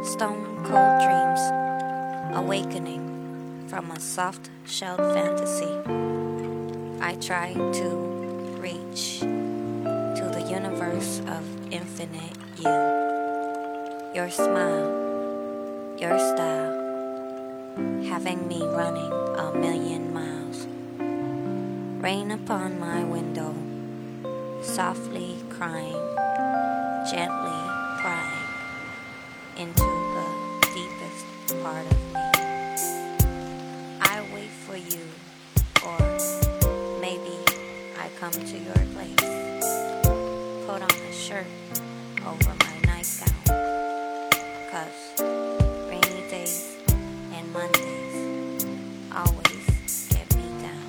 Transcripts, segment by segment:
Stone cold dreams, awakening from a soft shelled fantasy. I try to reach to the universe of infinite you. Your smile, your style, having me running a million miles. Rain upon my window, softly crying, gently prying into the deepest part of me. I wait for you, or maybe I come to your place. Put on a shirt over my nightgown, 'cause rainy days and Mondays always get me down.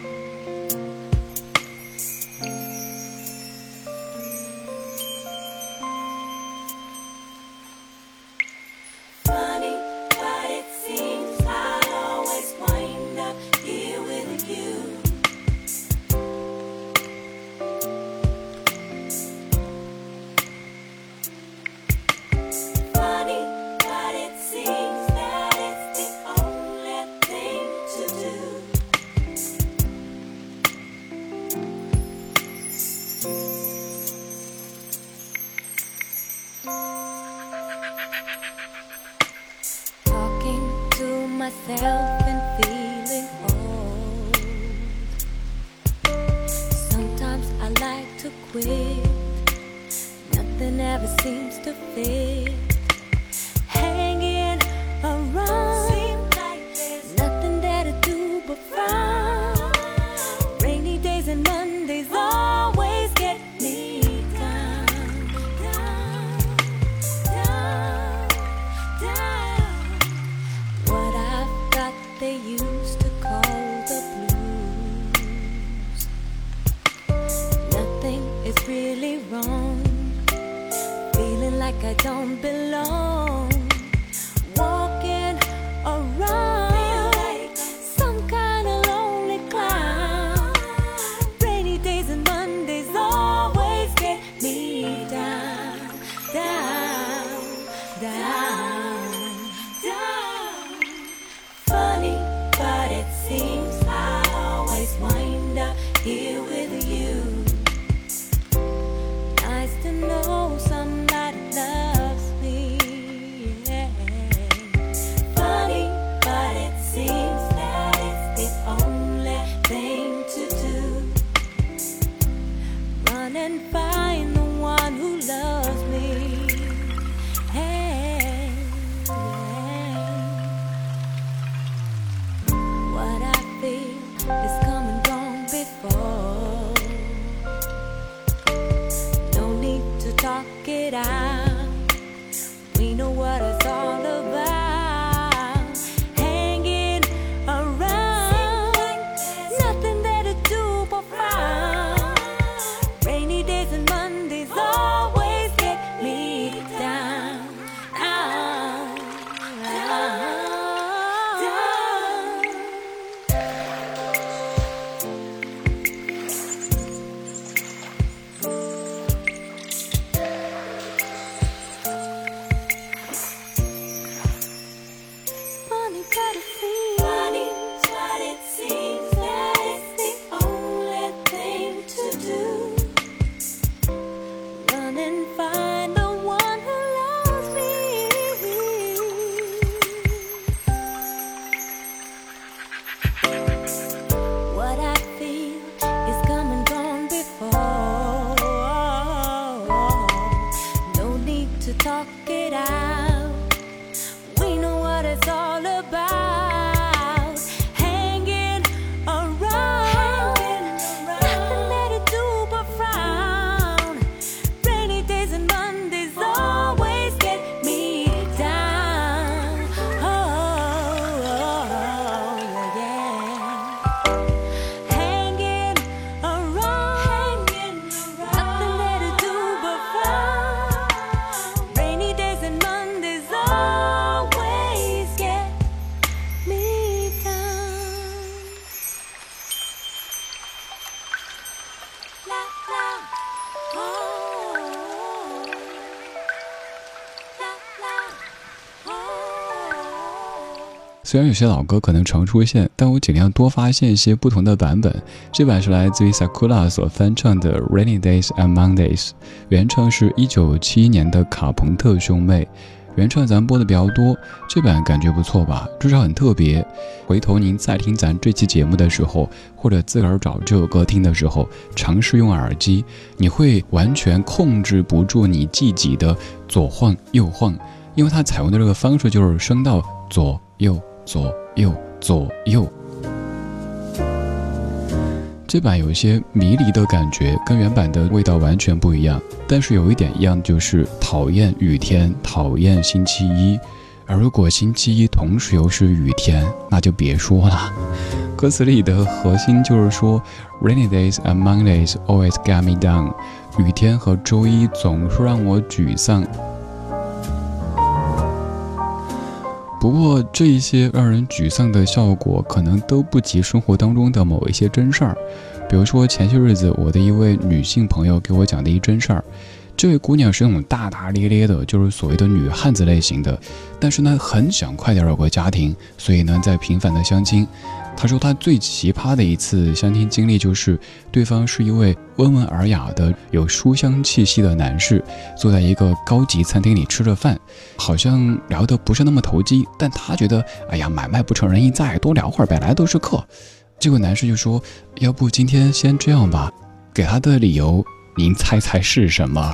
Funny, but it seems I always wind up here with you. Funny, but it seems that it's the only thing to do. Talking to myself and feeling old. Sometimes I like to quit. Nothing ever seems to fit. Hanging around, Seems like there's nothing there to do but frown. Rainy days and Mondays always get me down, down, down, down. What I've got they used to call the blues. Nothing is really wrong. Feeling like I don't belong. Walking around some kind of lonely clown. Rainy days and Mondays always get me down, down, down, down. funny, but it seems I always wind up here with you. Nice to know somebody loves me. Yeah. Funny, but it seems that it's the only thing to do. Run and find the one who loves me. Hey, yeah. What I feel is come and gone before. No need to talk it out. We know what it's all about. Hanging around, nothing there to do but frown. Rainy days and Mondays always get me down, down, down. Funny, but it seems Funny, but it seems that it's the only thing to do. run and find the one who loves me. What I feel is come and gone before. No need to talk it out. We know what it's all about. Hanging around, nothing there to do but frown. Rainy days and Mondays always get me down. Oh, yeah. Hanging around, nothing there to do but frown. Rainy days and Mondays 虽然有些老歌可能常出现，但我尽量多发现一些不同的版本。这版是来自于 Sakura 所翻唱的 Rainy Days and Mondays， 原唱是1971年的卡朋特兄妹。原唱咱播的比较多，这版感觉不错吧，至少很特别。回头您再听咱这期节目的时候，或者自个儿找这首歌听的时候，尝试用耳机，你会完全控制不住你自己的左晃右晃，因为它采用的这个方式就是声道左右左右左右。这版有一些迷离的感觉，跟原版的味道完全不一样，但是有一点一样，就是讨厌雨天，讨厌星期一。而如果星期一同时又是雨天，那就别说了。歌词里的核心就是说 Rainy days and Mondays always get me down， 雨天和周一总是让我沮丧。不过这一些让人沮丧的效果可能都不及生活当中的某一些真事儿。比如说前些日子我的一位女性朋友给我讲的一真事儿，这位姑娘是那种大大咧咧的，就是所谓的女汉子类型的，但是呢很想快点有个家庭，所以呢在频繁的相亲。她说她最奇葩的一次相亲经历就是对方是一位温文尔雅的有书香气息的男士，坐在一个高级餐厅里吃着饭，好像聊得不是那么投机，但她觉得哎呀买卖不成仁义在，多聊会儿呗，来都是客。这个男士就说要不今天先这样吧，给他的理由您猜猜是什么？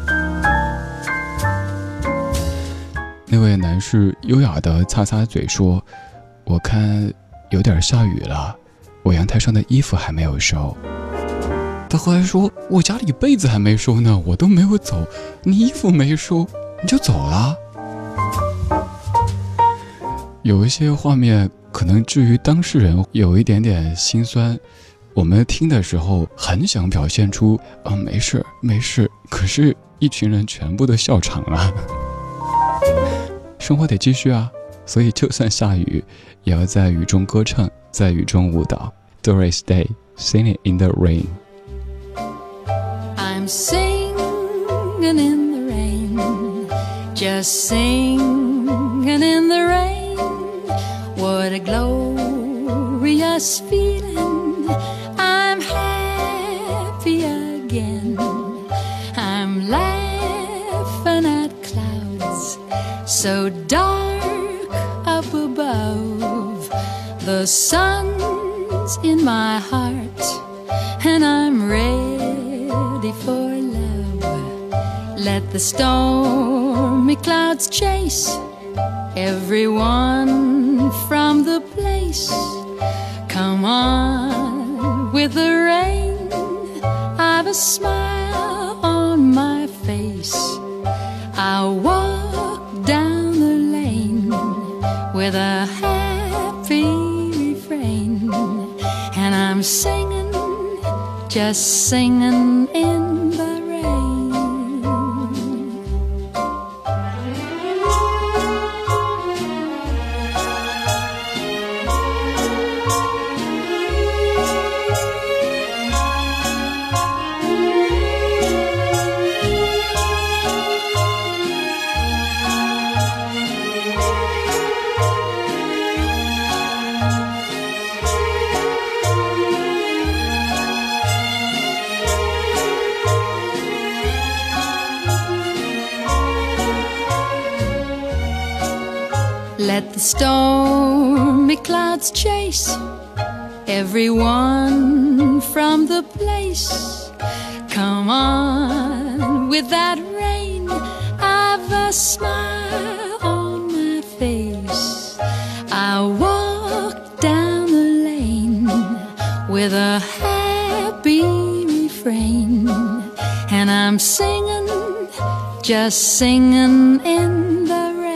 那位男士优雅地擦擦嘴说，我看有点下雨了，我阳台上的衣服还没有收。他后来说，我家里被子还没收呢，我都没有走，你衣服没收你就走了。有一些画面可能至于当事人有一点点心酸，我们听的时候很想表现出没事没事，可是一群人全部都笑场了。生活得继续啊，所以就算下雨也要在雨中歌唱，在雨中舞蹈。 Doris Day Singing in the Rain。 I'm singing in the rain, just singing in the rain. What a glorious feeling, I'm happy again. I'm laughing at clouds so dark up above. The sun's in my heart and I'm ready for love. Let the stormy clouds chase everyone from the place. Come on with the rain, I've a smile on my face. I'll walk down the lane with a happy refrain, and I'm singing, just singing in the rain. Let the stormy clouds chase everyone from the place. Come on with that rain, I've a smile on my face. I'll walk down the lane with a happy refrain, and I'm singing, just singing in the rain.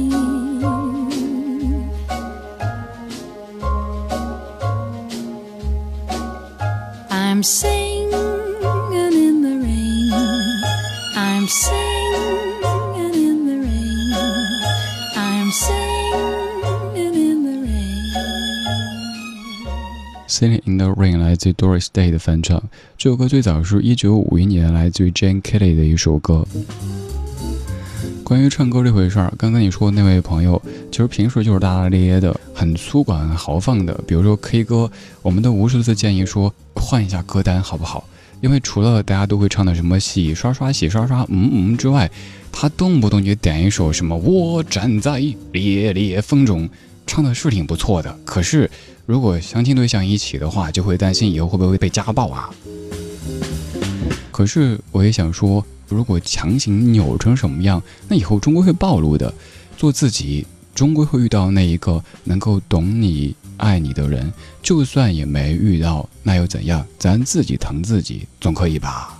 I'm singing in the rain, I'm singing in the rain, I'm singing in the rain. Singing in the Rain 来自 Doris Day 的翻唱，这首歌最早是1951年来自于 Jane Kelly 的一首歌。 关于唱歌这回事儿，刚跟你说的那位朋友，其实平时就是大大咧咧的，很粗犷、很豪放的。比如说 K 歌，我们都无数次建议说换一下歌单好不好？因为除了大家都会唱的什么洗刷刷、洗刷刷，之外，他动不动就点一首什么我站在烈烈风中，唱的是挺不错的。可是如果相亲对象一起的话，就会担心以后会不会被家暴啊。可是我也想说，如果强行扭成什么样，那以后终归会暴露的。做自己，终归会遇到那一个能够懂你、爱你的人。就算也没遇到，那又怎样？咱自己疼自己，总可以吧？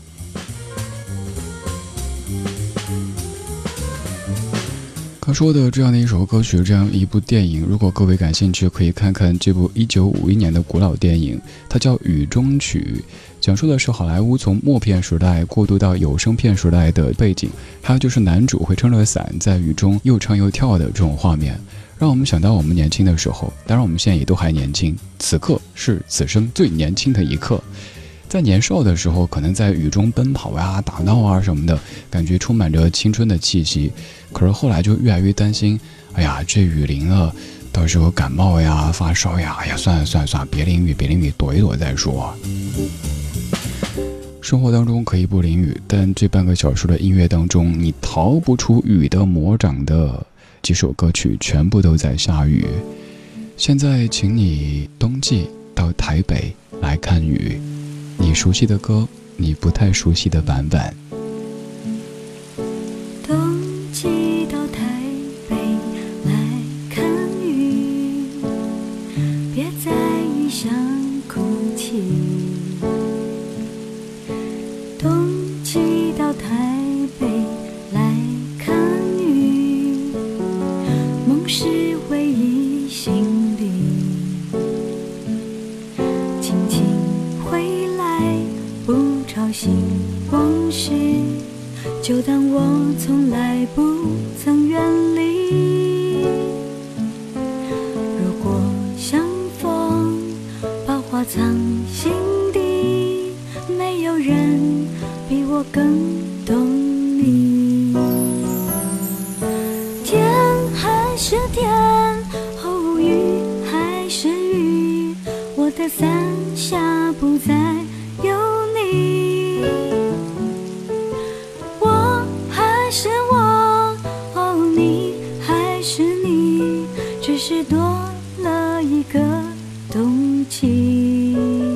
他说的这样的一首歌曲，这样一部电影，如果各位感兴趣，可以看看这部1951年的古老电影，它叫《雨中曲》，讲述的是好莱坞从默片时代过渡到有声片时代的背景，还有就是男主会撑着伞在雨中又唱又跳的这种画面，让我们想到我们年轻的时候。当然我们现在也都还年轻，此刻是此生最年轻的一刻。在年少的时候，可能在雨中奔跑呀、打闹啊什么的，感觉充满着青春的气息。可是后来就越来越担心，哎呀，这雨淋了，到时候感冒呀、发烧呀，哎呀，算了，别淋雨，躲一躲再说。生活当中可以不淋雨，但这半个小时的音乐当中，你逃不出雨的魔掌的。几首歌曲全部都在下雨。现在请你冬季到台北来看雨，你熟悉的歌，你不太熟悉的版本。 冬季到台北来看雨，别在异乡哭泣。冬季到台北来看雨，梦是回忆心里，轻轻回来，不吵醒往事，就当我从来不曾远离。如果相逢，把话藏心底，没有人比我更懂你。天还是天，哦，雨还是雨，我的伞下不再有你。我还是我，哦，你还是你，只是多了一个冬季。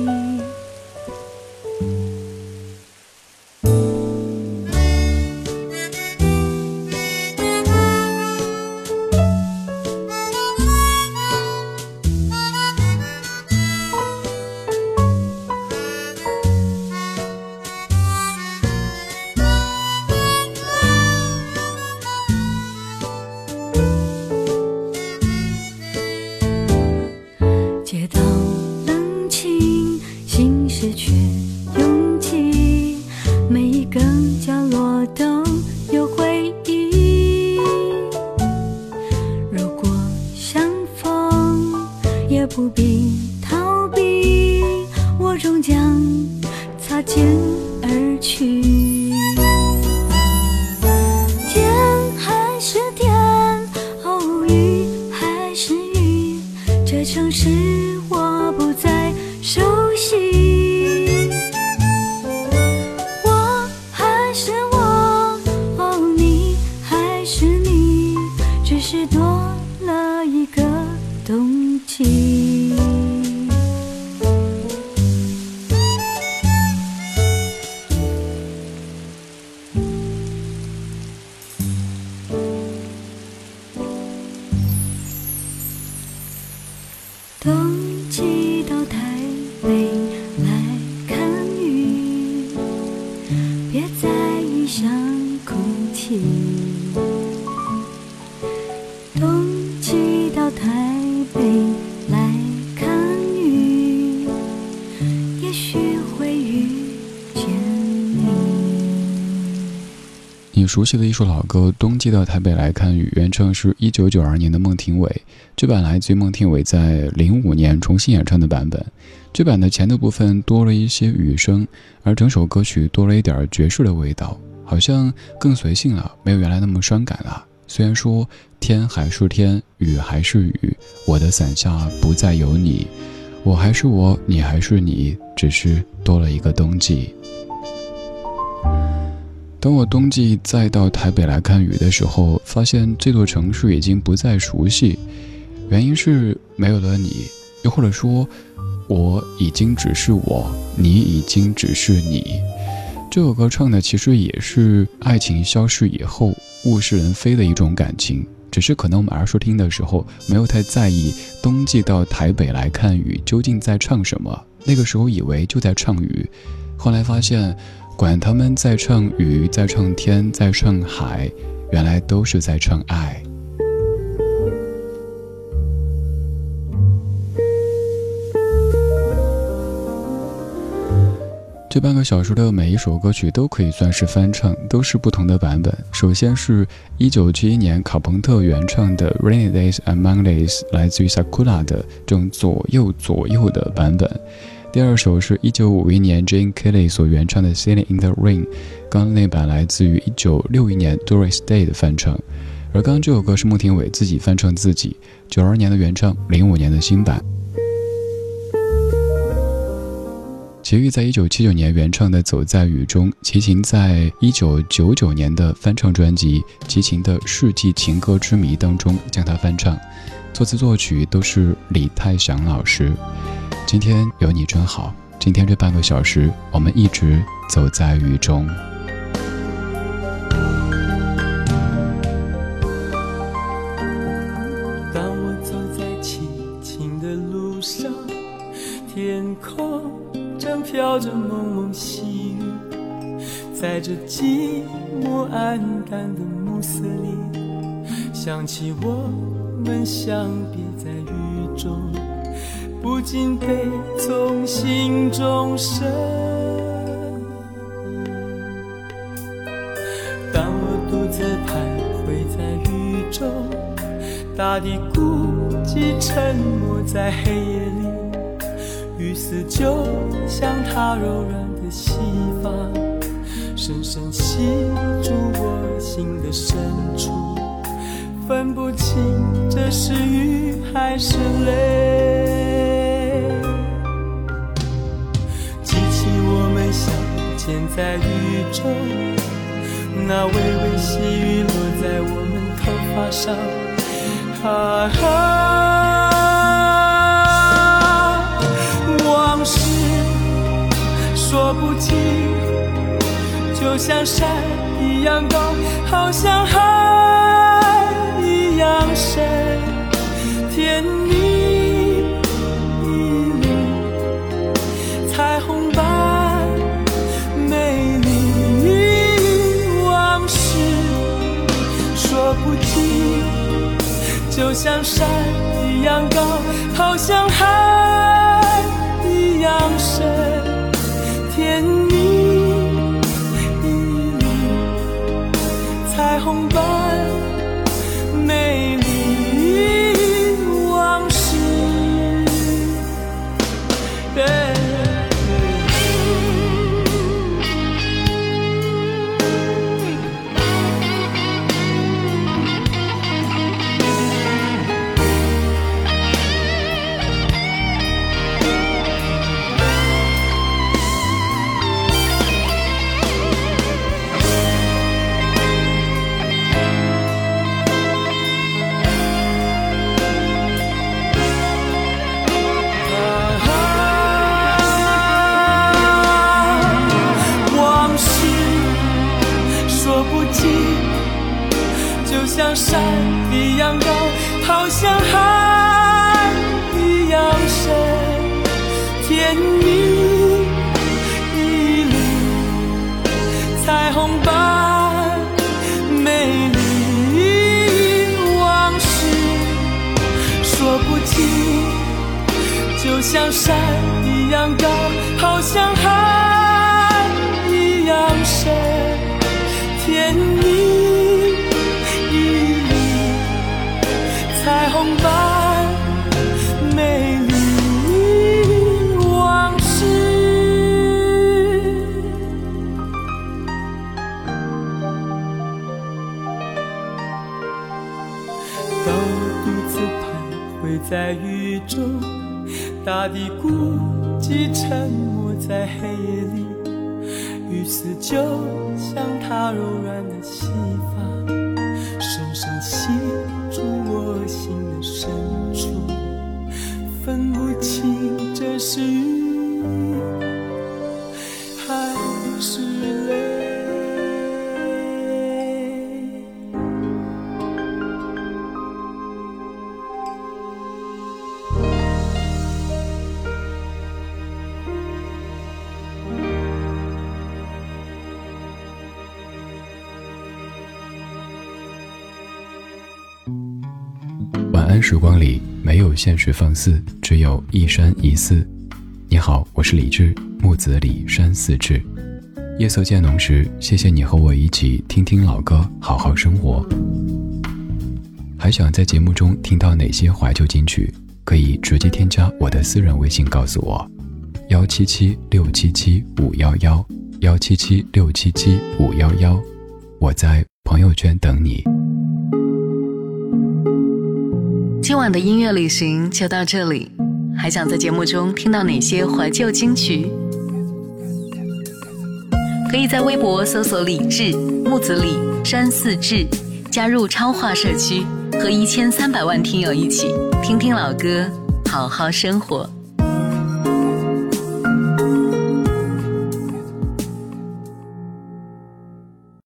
街道冷清，心事却拥挤，每一个角落都有回忆。如果相逢，也不必逃避，我终将擦肩而去。天还是天，哦，雨还是雨，这城市我不再熟悉。我还是我，哦，你还是你，只是多了一个冬季。冬季到台北来看雨，别在异乡哭泣。冬季到台北来看雨，也许会遇见你。 你熟悉的一首老歌《冬季到台北来看雨》，原唱是1992年的孟庭苇，这版来自于孟庭苇在05年重新演唱的版本。这版的前的部分多了一些雨声，而整首歌曲多了一点爵士的味道。 好像更随性了，没有原来那么伤感了。虽然说天还是天，雨还是雨，我的伞下不再有你，我还是我，你还是你，只是多了一个冬季。当我冬季再到台北来看雨的时候，发现这座城市已经不再熟悉，原因是没有了你，又或者说我已经只是我，你已经只是你。这首歌唱的其实也是爱情消逝以后物是人非的一种感情，只是可能我们儿时听的时候没有太在意冬季到台北来看雨究竟在唱什么，那个时候以为就在唱雨，后来发现管他们在唱雨，在唱天，在唱海，原来都是在唱爱。这半个小时的每一首歌曲都可以算是翻唱，都是不同的版本。首先是1971年卡朋特原唱的 Rainy Days and Mondays， 来自于 Sakura 的这种左右的版本。第二首是1951年 Jane Kelly 所原唱的 Sailing in the Rain， 刚刚那版来自于1961年 Doris Day 的翻唱。而刚刚这首歌是穆廷伟自己翻唱自己，92年的原唱，05年的新版。齐豫在1979年原唱的《走在雨中》，齐秦在1999年的翻唱专辑《齐秦的世纪情歌之谜》当中将它翻唱，作词作曲都是李泰祥老师。今天有你真好，今天这半个小时我们一直走在雨中。 当我走在凄清的路上，天空正飘着蒙蒙细雨，在这寂寞暗淡的暮色里，想起我们相别在雨中，不禁悲从心中生。当我独自徘徊在雨中，大地孤寂沉默在黑夜里，雨丝就像它柔软的细发，深深吸住我心的深处，分不清这是雨还是泪。记起我们相见在雨中，那微微细雨落在我们头发上，往事说不尽，就像山一样高，好像海一样深，天你一缕彩虹般美丽。往事说不尽，就像山一样高，好像海一样深，天你一缕彩虹般美丽。往事就像山一样高，好像海一样深，天你一缕彩虹般美丽。往事说不尽，就像山一样高，好像海一样深，天你彩虹般美丽。往事当我独自徘徊在雨中，大地孤寂沉默在黑夜里，雨丝就像她柔软的细发，深深吸住我心的深处，分不清这是雨还是泪。 晚安时光里没有现实放肆，只有一山一寺。你好，我是李志，木子李山寺志。夜色渐浓时，谢谢你和我一起听听老歌，好好生活。还想在节目中听到哪些怀旧金曲，可以直接添加我的私人微信告诉我，177677511，177677511，我在朋友圈等你。 今晚的音乐旅行就到这里，还想在节目中听到哪些怀旧金曲？可以在微博搜索李志、木子李、山寺志，加入超话社区，和1300万听友一起听听老歌，好好生活。